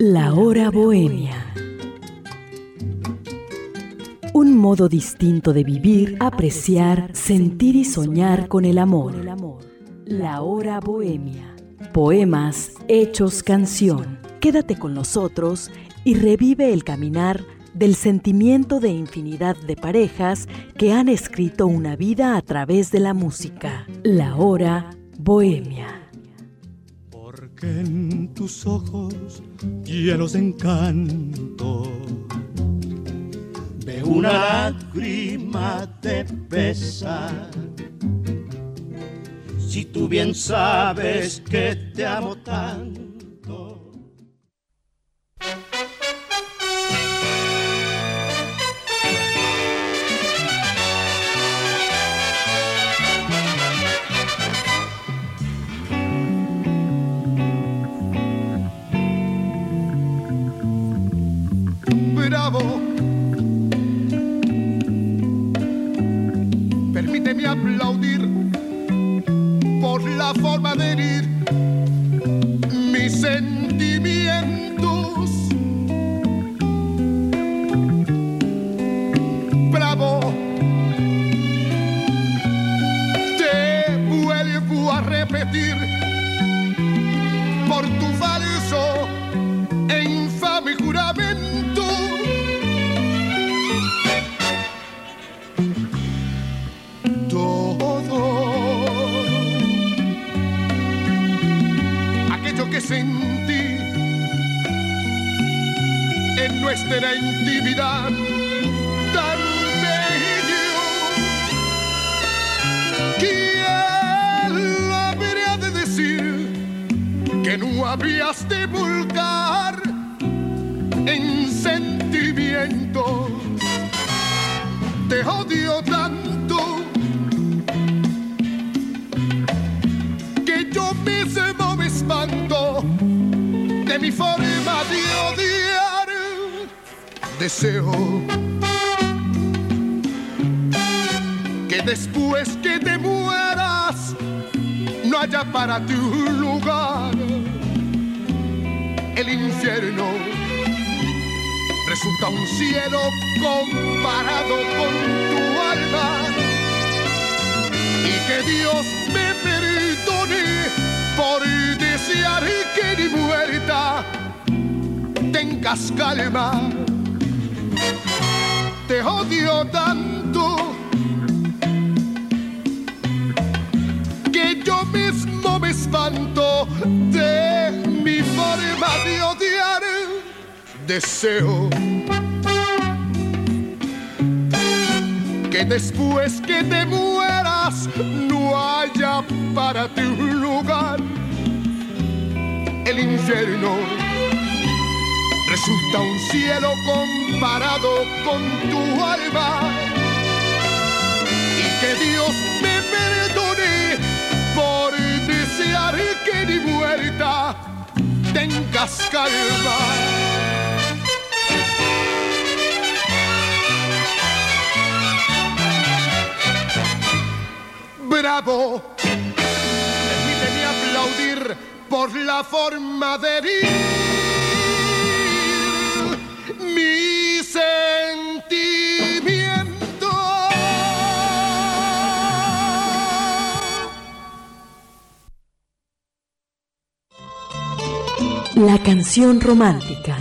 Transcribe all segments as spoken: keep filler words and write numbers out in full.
La hora bohemia. Un modo distinto de vivir, apreciar, sentir y soñar con el amor. La hora bohemia. Poemas hechos canción. Quédate con nosotros y revive el caminar del sentimiento de infinidad de parejas que han escrito una vida a través de la música. La hora bohemia. Porque en tus ojos llenos de encanto veo una lágrima de pesar. Si tú bien sabes que te amo tanto. Bravo, permíteme aplaudir por la forma de herir mis sentimientos. Bravo, te vuelvo a repetir por tu falso e infame juramento. Que sentí en nuestra intimidad tan bello, ¿quién lo habría de decir que no habías de volcar en sentimientos? Te odio tanto que yo mismo me espanto de mi forma de odiar. Deseo que después que te mueras no haya para ti un lugar. El infierno resulta un cielo comparado con tu alma, y que Dios me perdone por desear que ni muerta tengas calma. Te odio tanto que yo mismo me espanto de mi forma de odiar. Deseo que después que te mueras no haya para ti un lugar. El infierno resulta un cielo comparado con tu alma, y que Dios me perdone por desear que ni muerta tengas calma. Bravo, permíteme aplaudir por la forma de herir mi sentimiento. La canción romántica.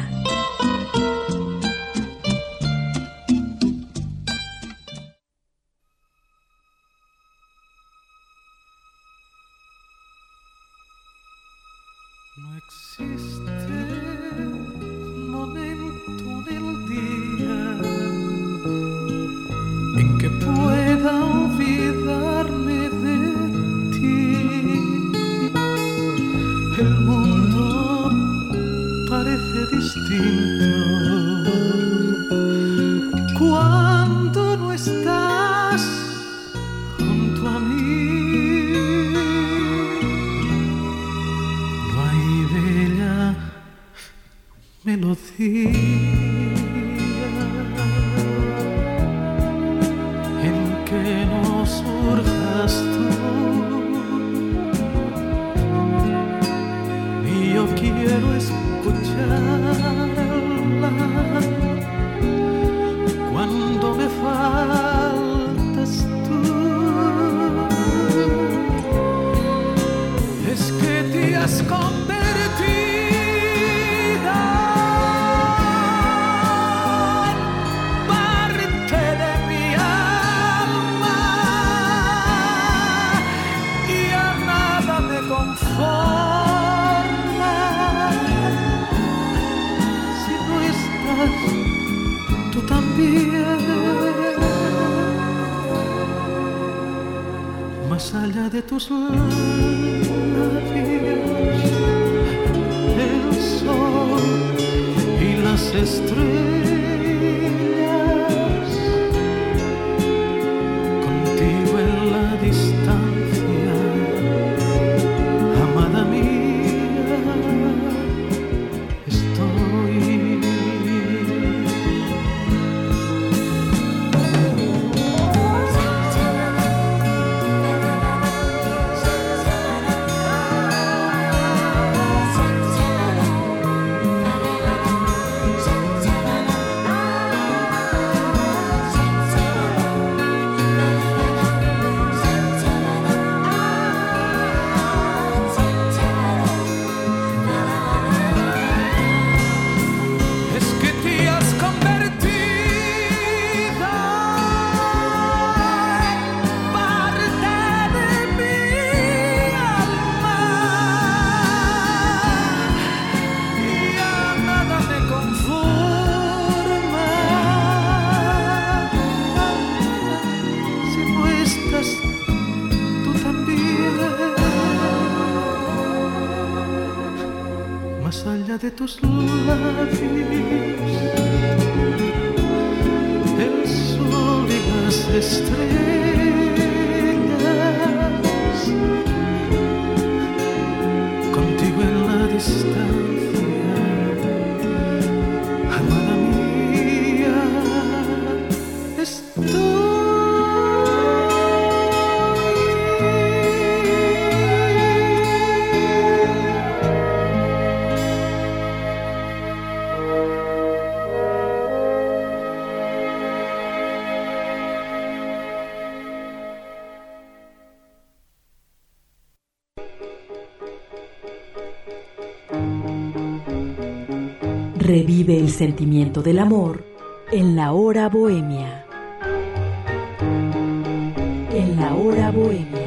No existe momento en el día en que pueda olvidarme de ti. El mundo parece distinto cuando no estás junto a mí. Melodía en que no surjas tú, y yo quiero escuchar conforma si no estás tú también. Más allá de tus labios, el sol y las estrellas, contigo en la distancia, amada mía, estoy. De tus labios, el sol y las estrellas, contigo en la distancia, amada mía, estoy. Revive el sentimiento del amor en la hora bohemia. En la hora bohemia.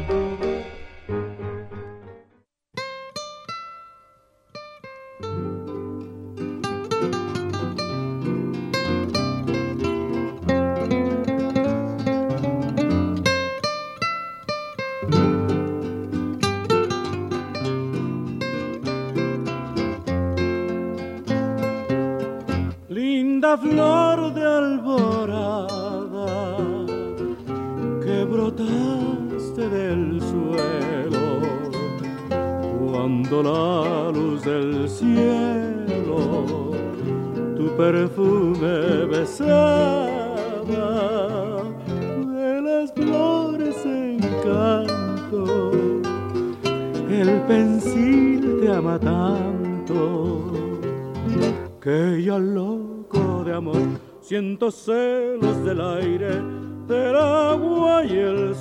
Flor de alborada que brotaste del suelo cuando la luz del cielo tu perfume besaba, de las flores encanto, el pensil te ama tanto que ya lo de amor, siento celos del aire, del agua y el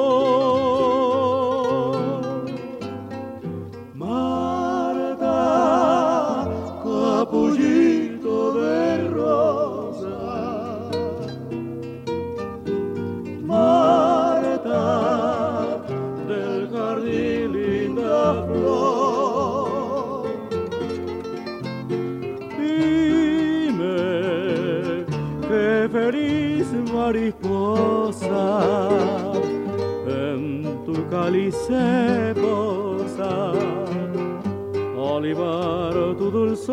sol. Marta, capullito de rosa, Marta, del jardín linda flor. Feliz mariposa, en tu cáliz se posa, olivar tu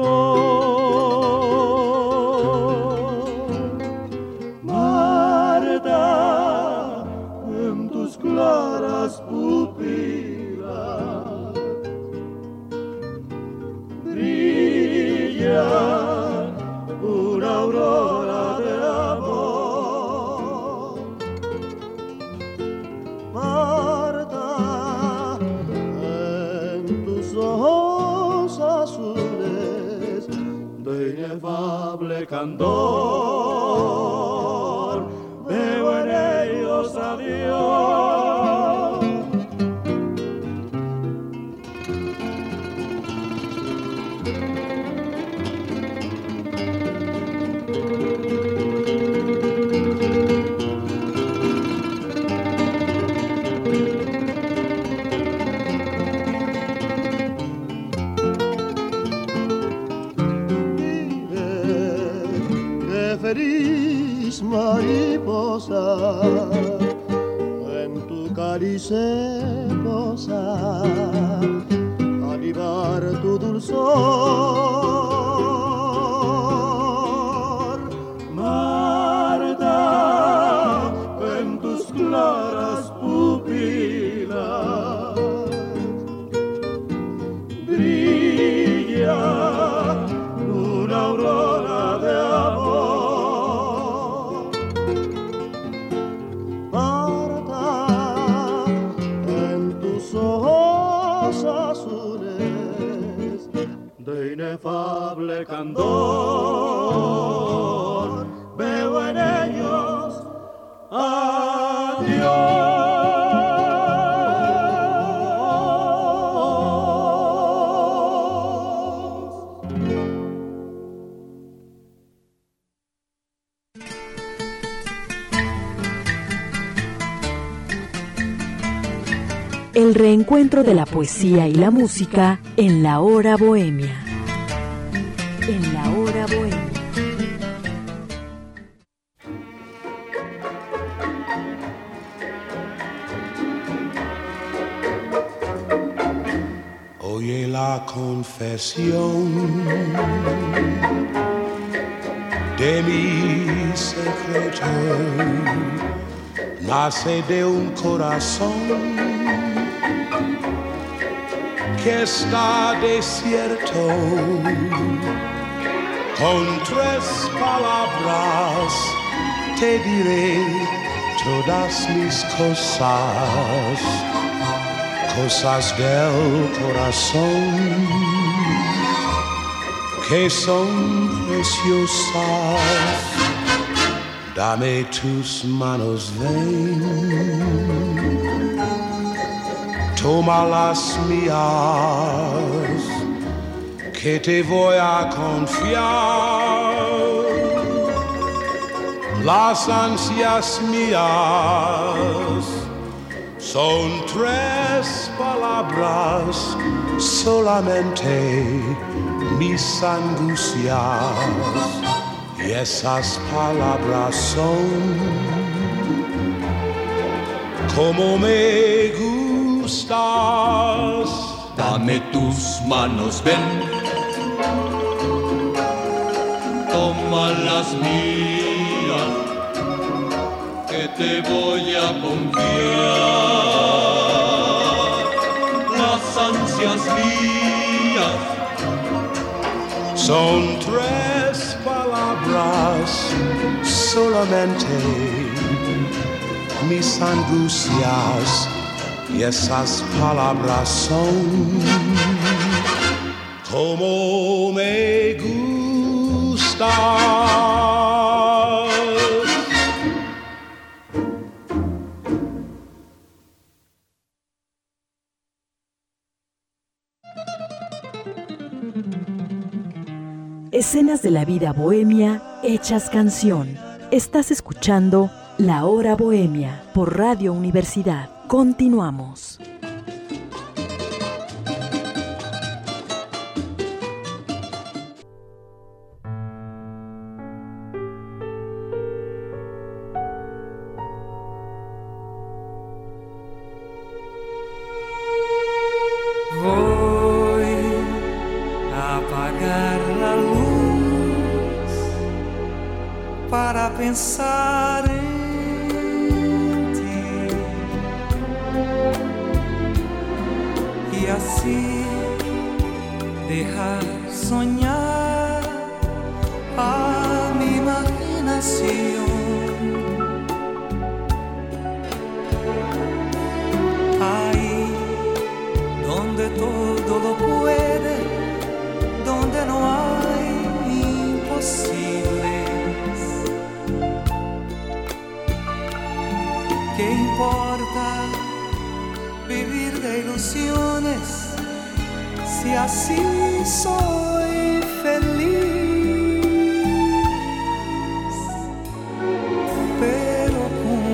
dulzor. Marta, en tus claras pupilas brilla una aurora de amor. Marta, en tus ojos azules de inefable candor veo en ellos a Dios. dulce cosa, avivar tu dulzor. Marta, en tus claras pupilas brilla una aurora de amor. Marta, en tus ojos azules de inefable candor, veo en ellos adiós. El reencuentro de la poesía y la música en la hora bohemia. En la hora bohemia. Oye la confesión de mi secreto, nace de un corazón que está desierto. Con tres palabras te diré todas mis cosas, cosas del corazón que son preciosas. Dame tus manos, ven, toma las mías, que te voy a confiar las ansias mías. Son tres palabras solamente, mis angustias, y esas palabras son como me gustas. Dame tus manos, ven, toma las mías, que te voy a confiar las ansias mías. Son tres palabras solamente, mis angustias, y esas palabras son como me gustas. Escenas de la vida bohemia hechas canción. Estás escuchando La Hora Bohemia por Radio Universidad. Continuamos. Voy a apagar la luz para pensar en y así dejar soñar a mi imaginación. Ahí donde todo lo puede, donde no hay imposibles. ¿Qué importa vivir de ilusiones si así soy feliz? Pero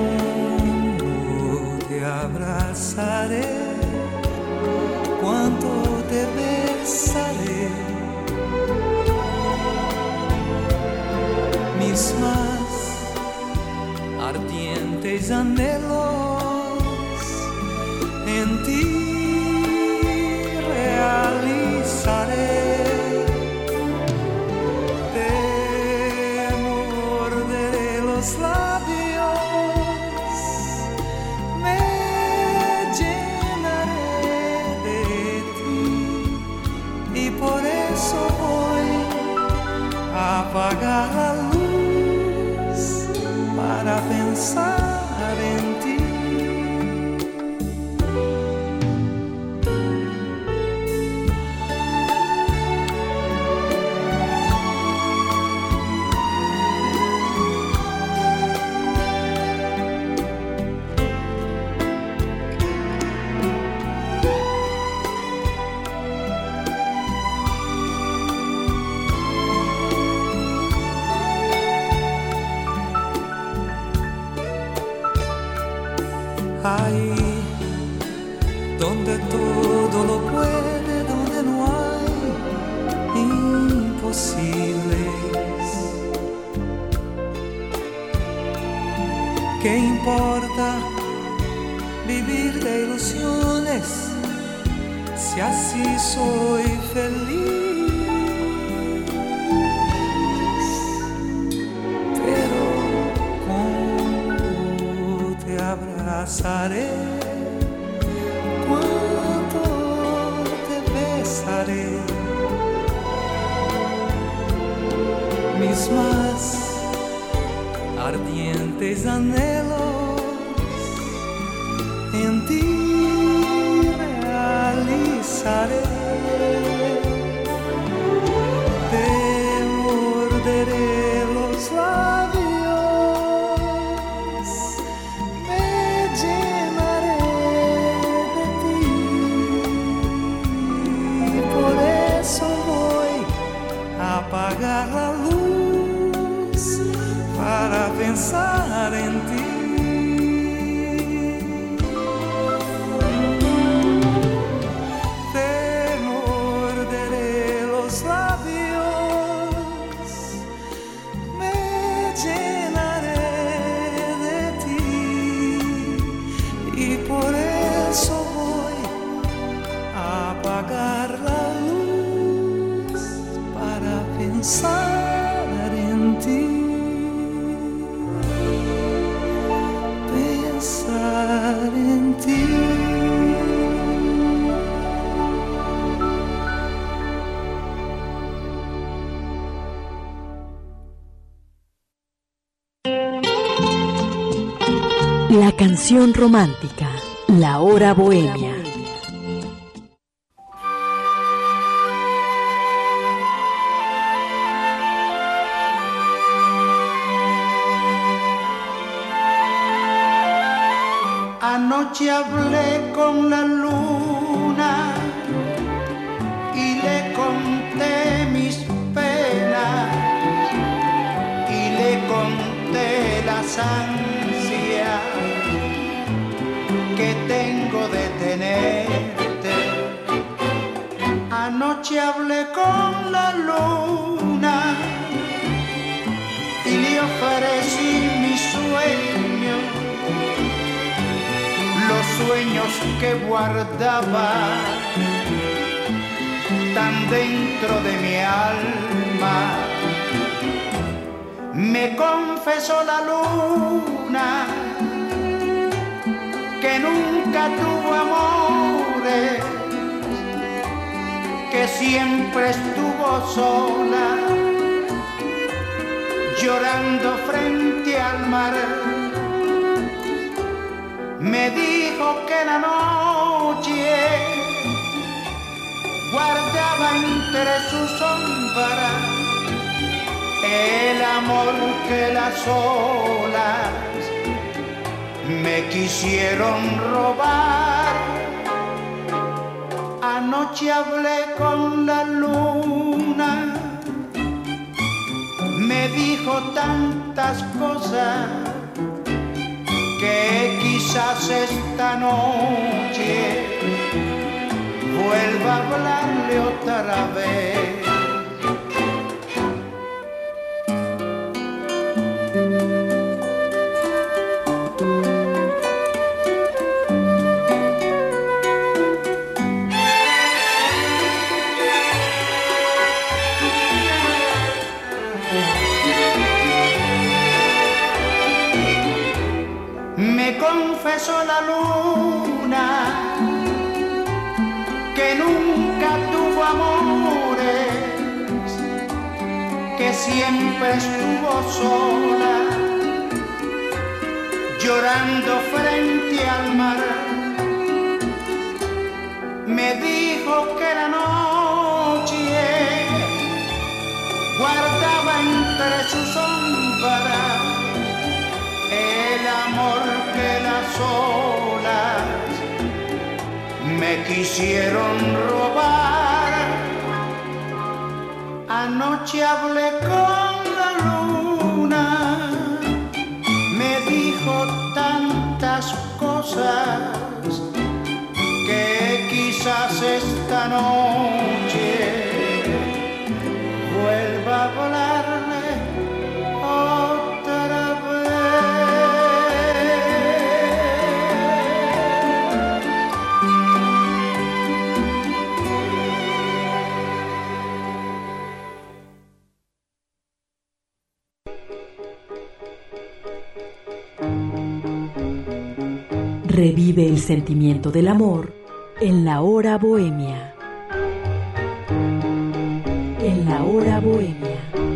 cuando te abrazaré, cuánto te besaré, mis más ardientes anhelos en ti realizaré. Te morderé los labios, me llenaré de ti, y por eso voy a apagar la luz para pensar en ti. Ahí donde todo lo puede, donde no hay imposibles. ¿Qué importa vivir de ilusiones si así soy feliz? Pero ¿cómo te abrazaré? ¿Cuánto te besaré? Mis más ardientes anhelos en ti realizaré. Te morderé los labios, me llenaré de ti, y por eso voy a apagar la luz para pensar en ti. Te morderé los labios, me llenaré de ti, y por eso voy a apagar la luz para pensar en ti. Pensar en ti. La canción romántica, la hora bohemia. Anoche hablé con la luna y le conté mis penas y le conté las ansias que tengo de tenerte. Anoche hablé con la luna y le ofrecí mis sueños, los sueños que guardaba tan dentro de mi alma. Me confesó la luna que nunca tuvo amores, que siempre estuvo sola, llorando frente al mar. Me dijo que la noche guardaba entre sus sombras el amor que las olas me quisieron robar. Anoche hablé con la luna, me dijo tantas cosas que quizás esta noche vuelva a hablarle otra vez. que nunca tuvo amores, que siempre estuvo sola, llorando frente al mar. Me dijo que la noche guardaba entre sus sombras el amor que las olas me quisieron robar. Anoche hablé con la luna, me dijo tantas cosas que quizás esta noche vuelva a hablarle otra Revive el sentimiento del amor en la hora bohemia. En la hora bohemia.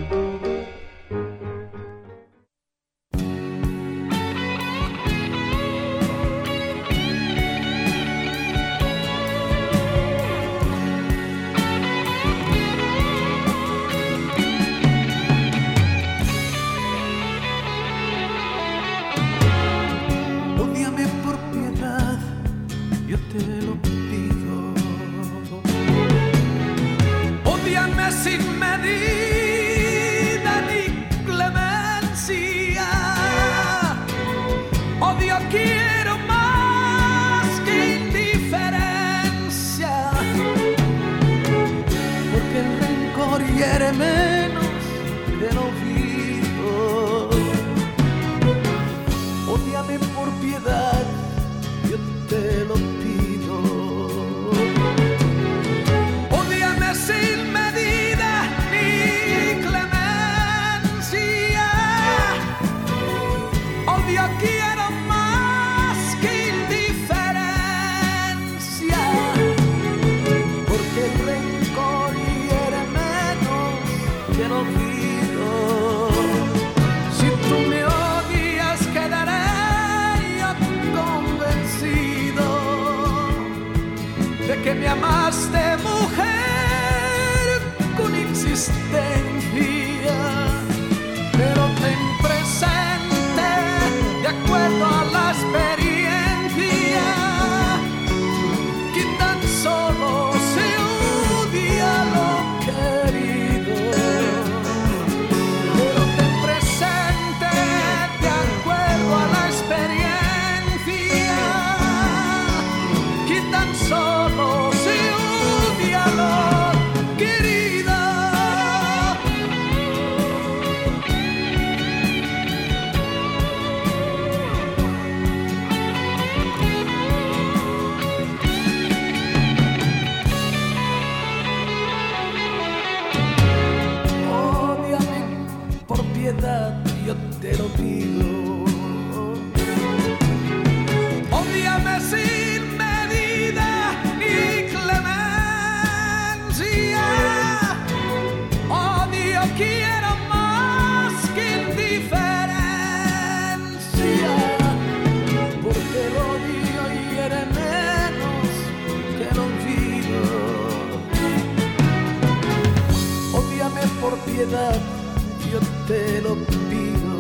Yo te lo pido.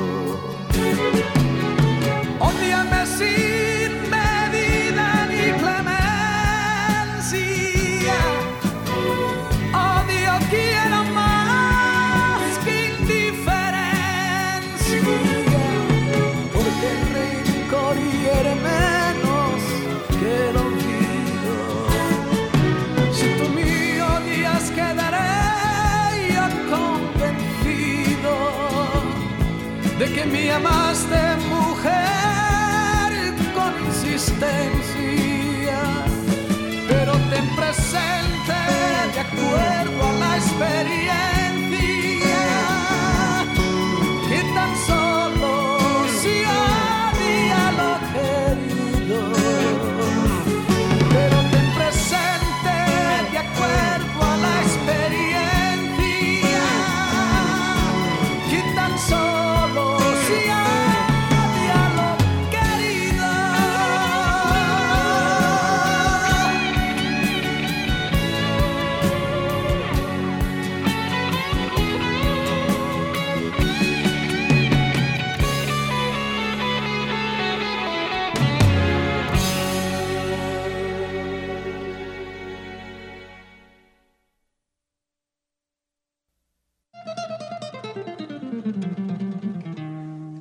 Ódiame sin medida ni clemencia. Odio quiero más que indiferencia, porque el rencor hiere menos que el olvido. Si tú me odias quedaré de que me amaste, mujer, con insistencia, pero ten presente, de acuerdo a la experiencia, que tan solo se odia lo querido, pero ten presente,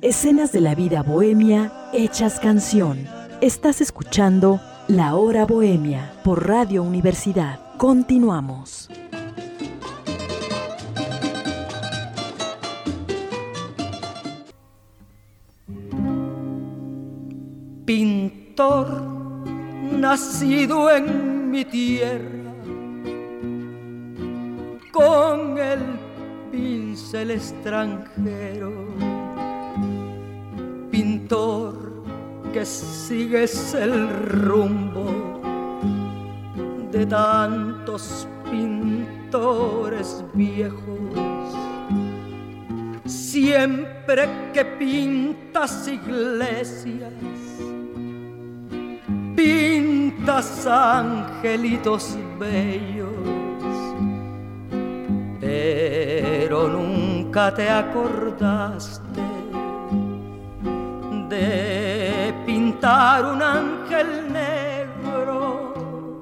Escenas de la vida bohemia hechas canción. Estás escuchando La Hora Bohemia por Radio Universidad. Continuamos. Pintor nacido en mi tierra, con el pincel extranjero, pintor que sigues el rumbo de tantos pintores viejos. Siempre que pintas iglesias, pintas angelitos bellos, pero nunca te acordaste de pintar un ángel negro.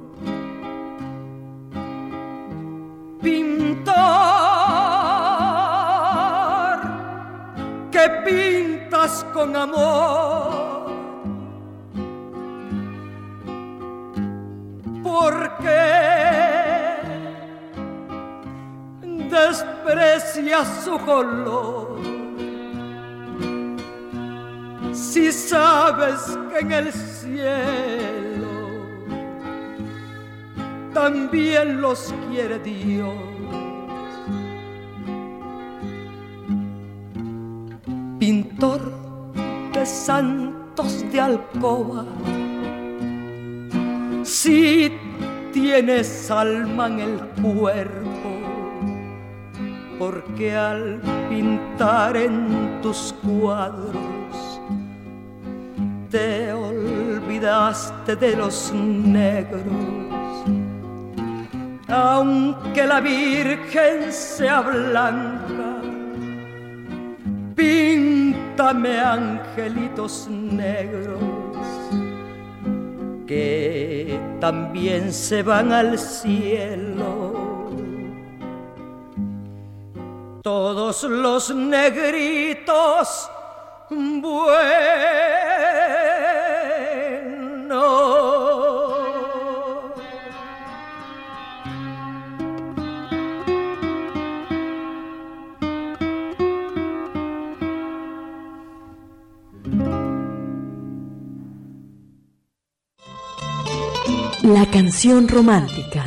Pintor que pintas con amor, ¿por qué desprecias su color? Si sabes que en el cielo también los quiere Dios. Pintor de santos de alcoba, si tienes alma en el cuerpo, porque al pintar en tus cuadros te olvidaste de los negros. Aunque la Virgen sea blanca, píntame angelitos negros que también se van al cielo. Todos los negritos buenos. La canción romántica.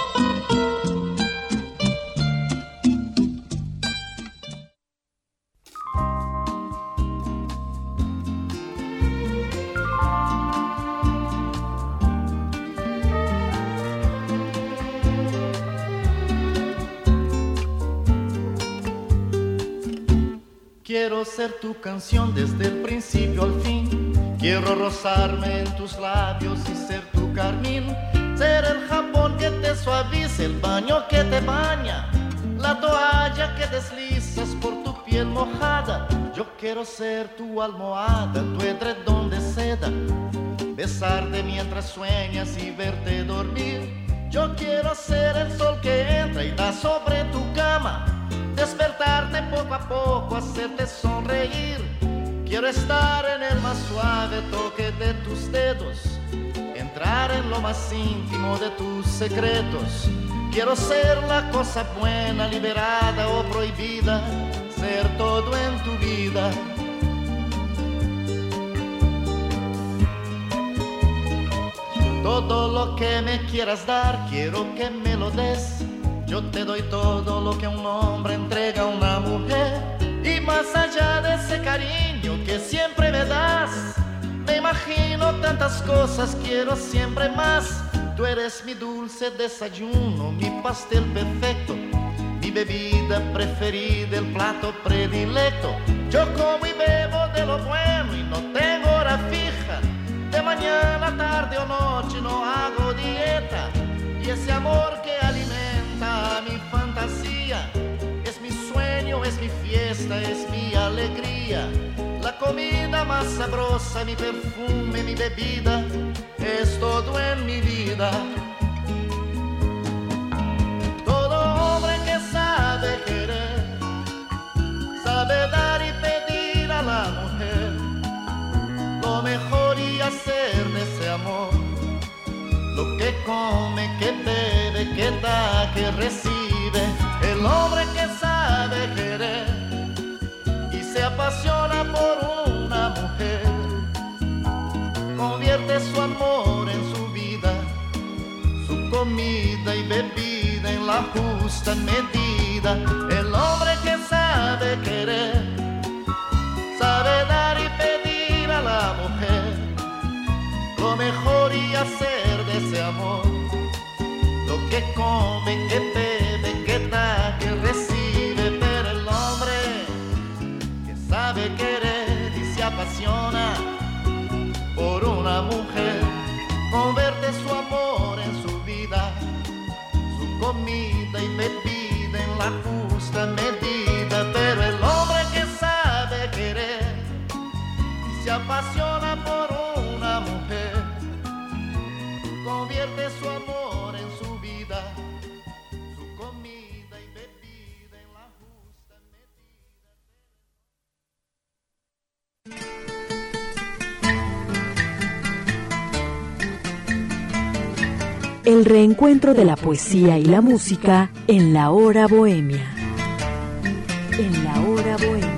Quiero ser tu canción desde el principio al fin. Quiero rozarme en tus labios y ser tu carmín. Ser el jabón que te suaviza, el baño que te baña, la toalla que deslizas por tu piel mojada. Yo quiero ser tu almohada, tu edredón de seda, besarte mientras sueñas y verte dormir. Yo quiero ser el sol que entra y da sobre tu cama, despertarte poco a poco, hacerte sonreír. Quiero estar en el más suave toque de tus dedos, entrar en lo más íntimo de tus secretos. Quiero ser la cosa buena, liberada o prohibida, ser todo en tu vida. Todo lo que me quieras dar, quiero que me lo des. Yo te doy todo lo que un hombre entrega a una mujer. Y más allá de ese cariño que siempre me das, me imagino tantas cosas, quiero siempre más. Tú eres mi dulce desayuno, mi pastel perfecto, mi bebida preferida, el plato predilecto. Yo como y bebo de lo bueno y no tengo hora fija. De mañana, tarde o noche no hago dieta. Y ese amor que alimenta mi fantasía es mi sueño, es mi fiesta, es mi alegría. La comida más sabrosa, mi perfume, mi bebida, es todo en mi vida. Todo hombre que sabe querer, sabe dar y pedir a la mujer. come, que bebe, que da, que recibe. El hombre que sabe querer y se apasiona por una mujer, convierte su amor en su vida, su comida y bebida en la justa medida. El hombre que sabe querer, sabe dar y pedir a la mujer lo mejor y hacer de ese amor lo que come, que bebe, que da, que recibe. Pero el hombre que sabe querer y se apasiona por una mujer, convierte su amor en su vida, su comida y bebida en la justa medida. Pero el hombre que sabe querer y se apasiona por una mujer, convierte su amor en su vida, su comida y bebida en la justa medida. El reencuentro de la poesía y la música en la hora bohemia. En la hora bohemia.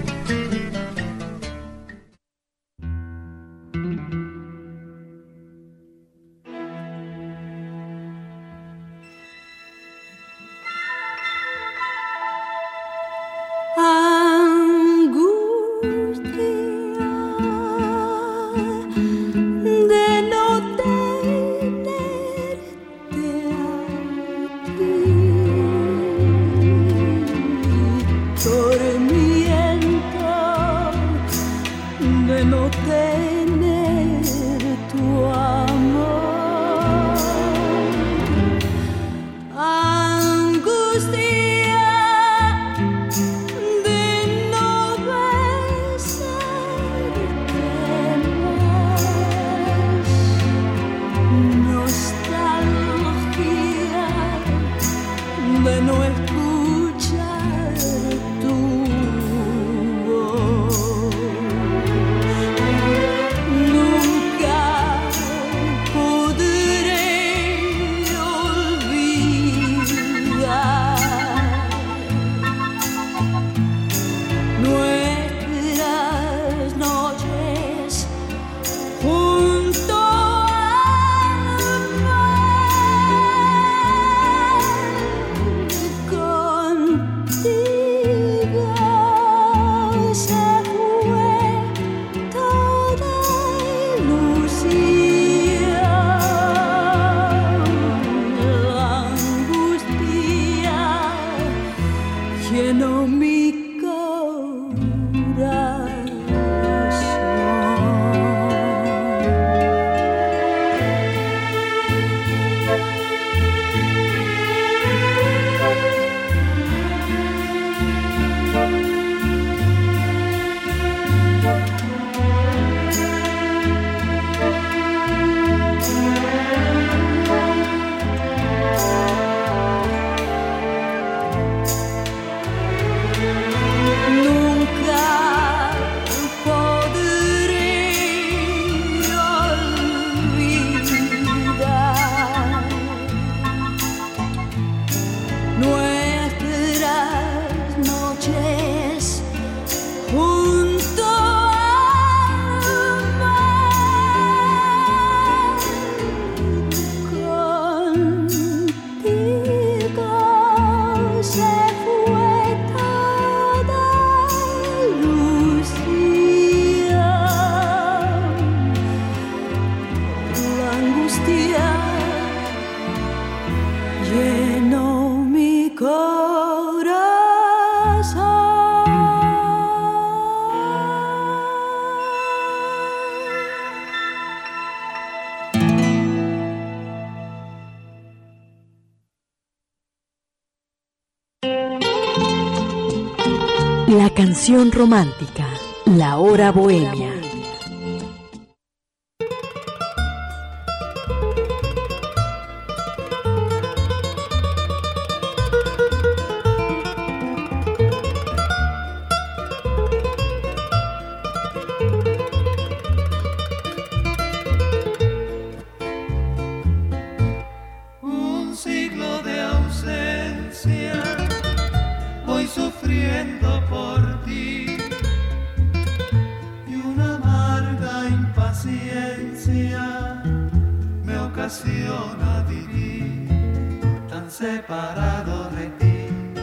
La canción romántica, la hora bohemia. sufriendo por ti. Y una amarga impaciencia me ocasiona vivir tan separado de ti.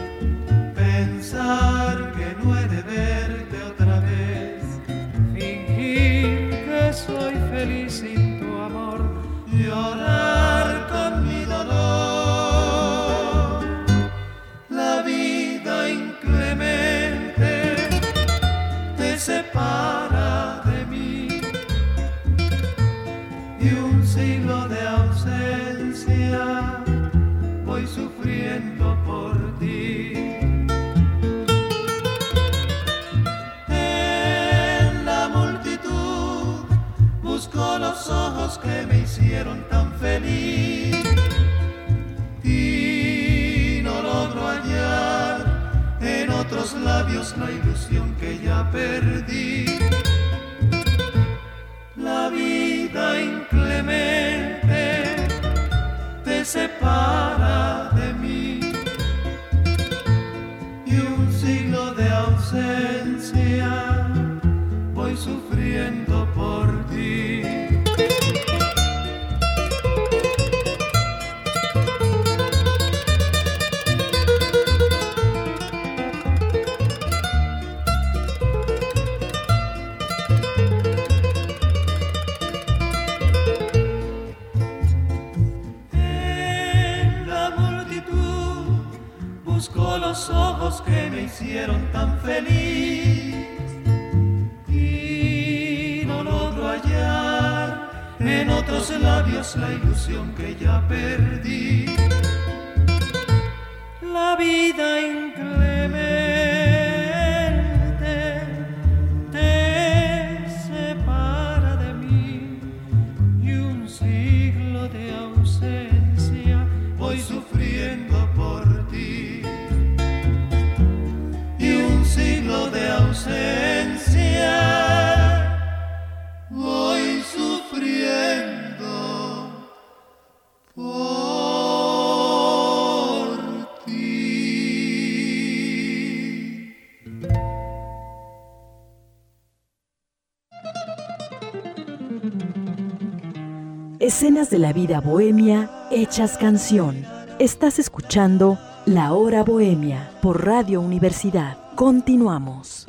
Pensar que no he de verte otra vez, fingir que soy feliz sin tu amor, llorar con mi dolor. La vida inclemente te separa de mí y un siglo de ausencia voy sufriendo por ti. En la multitud busco los ojos que me hicieron tan feliz y no logro hallar en otros labios la ilusión que ya perdí. La vida inclemente te separa de mí y un siglo de ausencia voy sufriendo por ti. Busco los ojos que me hicieron tan feliz y no logro hallar en otros labios la ilusión que ya perdí. La vida inclemente te separa de mí y un siglo de ausencia voy sufriendo por ti. Siglo de ausencia voy sufriendo por ti. Escenas de la vida bohemia hechas canción. Estás escuchando La Hora Bohemia por Radio Universidad. Continuamos.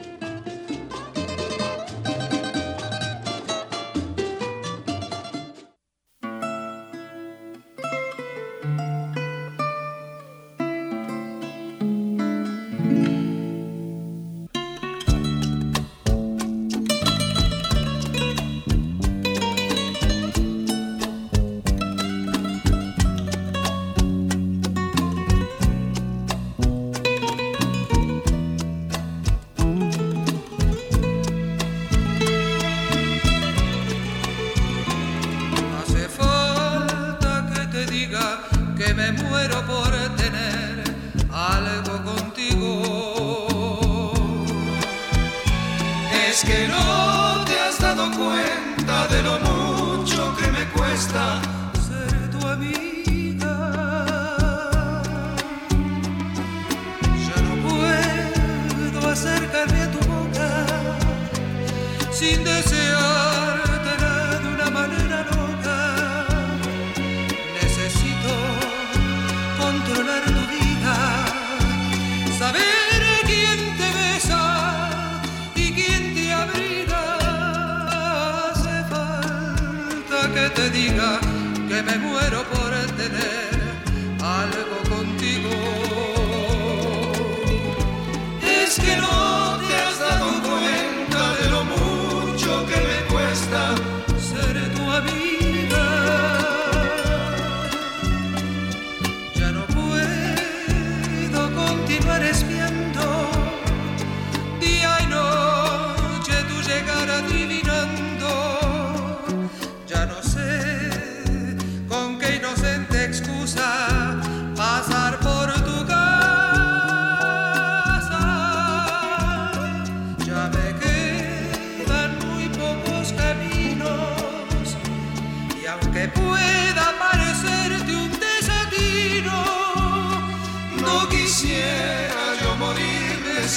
Adivinando, ya no sé con qué inocencia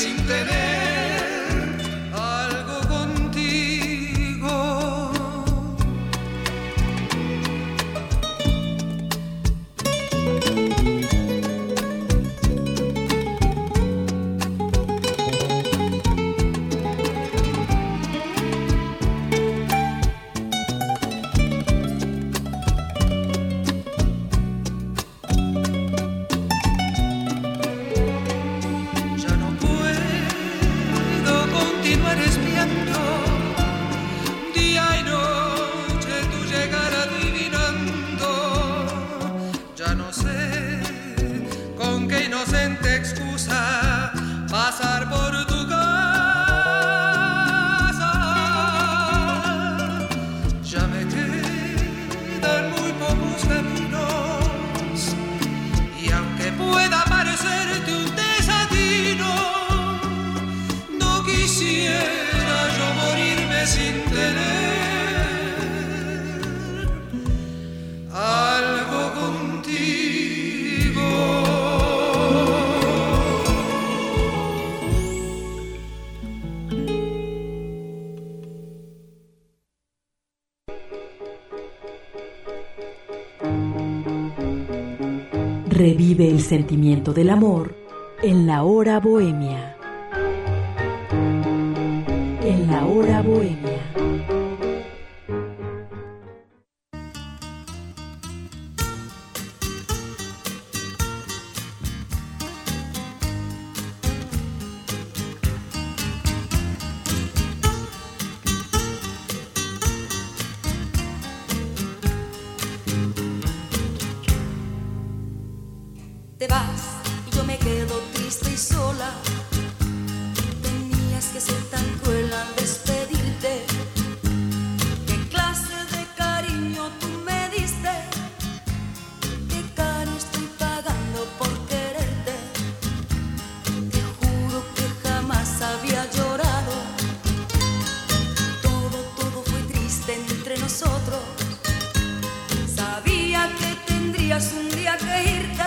sin tener algo contigo. Pasar por tu casa, ya me quedan muy pocos caminos, y aunque pueda parecerte un desatino, no quisiera yo morirme sin tener algo contigo. Revive el sentimiento del amor en la hora bohemia. En la hora bohemia. Te vas y yo me quedo triste y sola. Tenías que ser tan cruel al despedirte. ¿Qué clase de cariño tú me diste? ¿Qué caro estoy pagando por quererte? Te juro que jamás había llorado. Todo, todo fue triste entre nosotros. Sabía que tendrías un día que irte,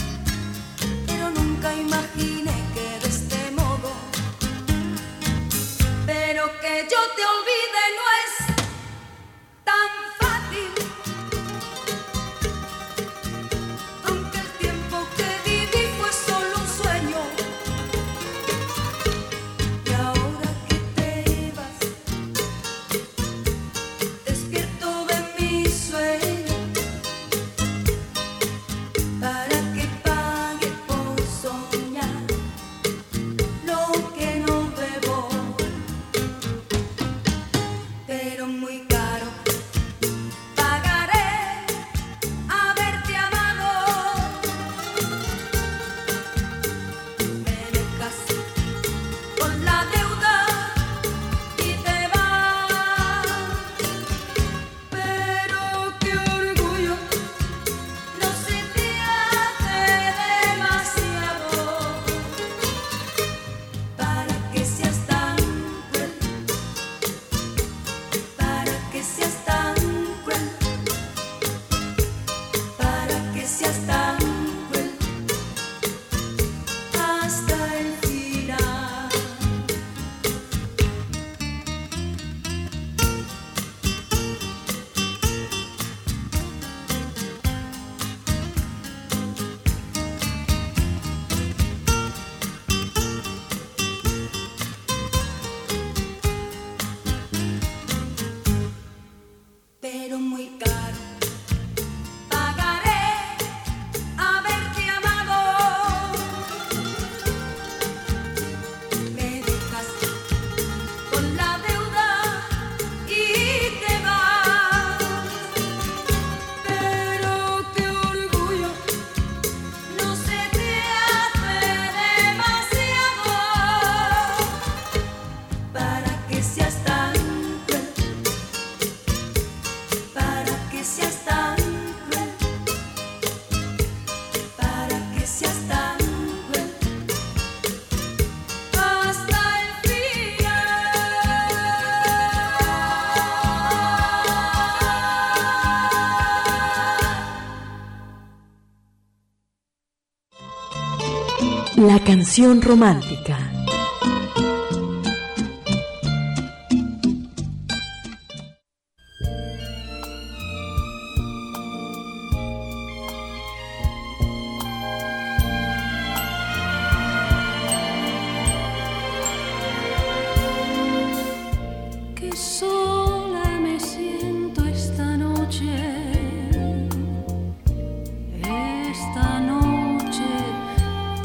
nunca imaginé que de este modo. Pero que yo te olvide no es tan fácil. Aunque el tiempo que viví fue solo un sueño, y ahora que te vas, despierto de mi sueño para que pague por soñar lo que no debo. Pero muy caro pagaré haberte amado. Me dejas con la deuda y te vas. Pero qué orgullo, no se te hace demasiado para que seas tan cruel, para que seas tan cruel, para que seas tan cruel hasta el final. Pero muy caro pagaré haberte amado. Me dejas con la deuda y te vas. Pero qué orgullo, no se te hace demasiado para que seas tan cruel, para que seas tan cruel, para que seas tan cruel hasta el final. La canción romántica.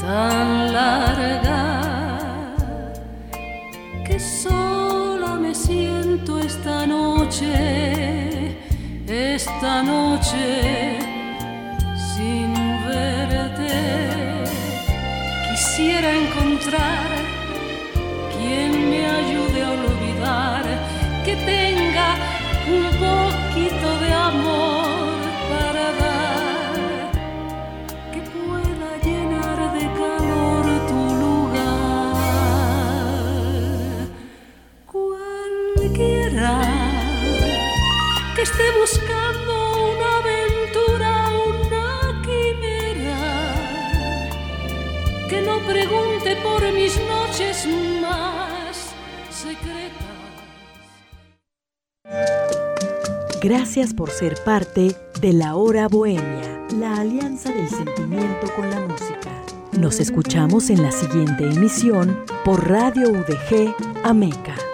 tan larga que sola me siento esta noche, esta noche sin verte. Quisiera encontrar quien me ayude a olvidar, que tenga un poquito de amor para dar, que pueda llenar de calor tu lugar. Cualquiera que esté buscando una aventura, una quimera, que no pregunte por mis noches más secretas. Gracias por ser parte de La Hora Bohemia, la alianza del sentimiento con la música. Nos escuchamos en la siguiente emisión por Radio U D G Ameca.